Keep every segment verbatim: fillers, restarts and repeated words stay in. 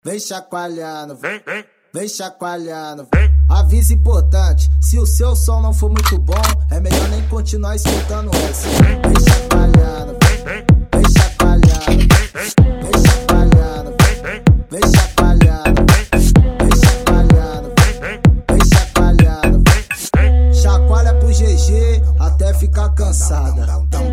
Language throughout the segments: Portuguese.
Vem chacoalhando, Vem, vem, vem chacoalhando. vem. Aviso importante, se o seu som não for muito bom, é melhor nem continuar escutando esse. Vem chacoalhando, Vem, vem, vem chacoalhando, vem chacoalhando, vem chacoalhando, vem chacoalhando, vem chacoalhando. Chacoalha pro G G até ficar cansada.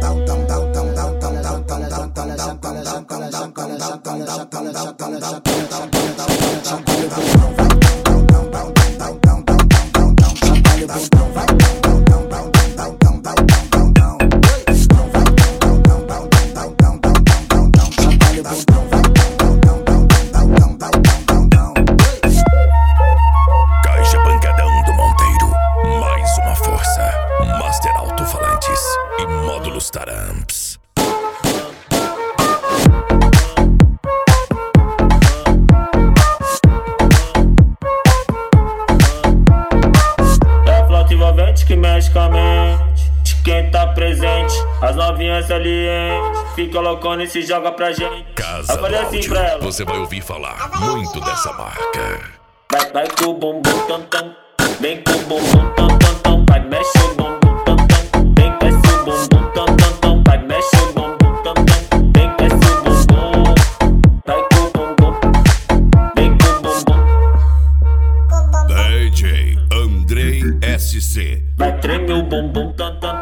Caixa Pancadão do Monteiro. Mais uma força. Master Alto-Falantes e módulos Taramps. É a flauta envolvente que mexe com a mente de quem tá presente. As novinhas salientes fica loucona e se joga pra gente. Casa Eu do falei assim Áudio. pra ela: Você vai ouvir falar muito dessa marca. Vai, vai com o bumbum tam tam, vem com o bumbum tam tam tam, vai mexe o bumbum tam tam, vem desce o bumbum tam tam tam, vai mexe o bumbum tam tam, vem desce o bumbum, vai com o bumbum, vem com o bumbum, D J Andrei S C. vai treme o bumbum tam tam.